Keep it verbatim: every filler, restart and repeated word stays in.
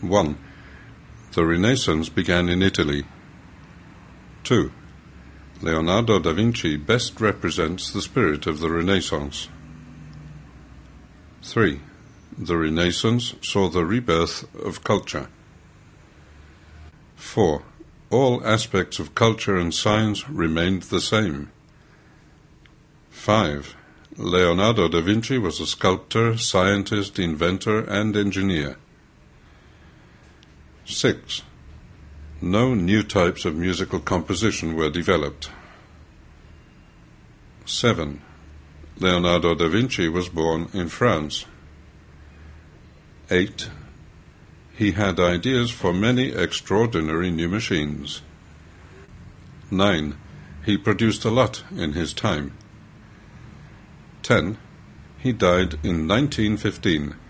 one. The Renaissance began in Italy. two. Leonardo da Vinci best represents the spirit of the Renaissance. three. The Renaissance saw the rebirth of culture. four. All aspects of culture and science remained the same. five. Leonardo da Vinci was a sculptor, scientist, inventor, and engineer. six. No new types of musical composition were developed. seven. Leonardo da Vinci was born in France. eight. He had ideas for many extraordinary new machines. nine. He produced a lot in his time. ten. He died in nineteen fifteen.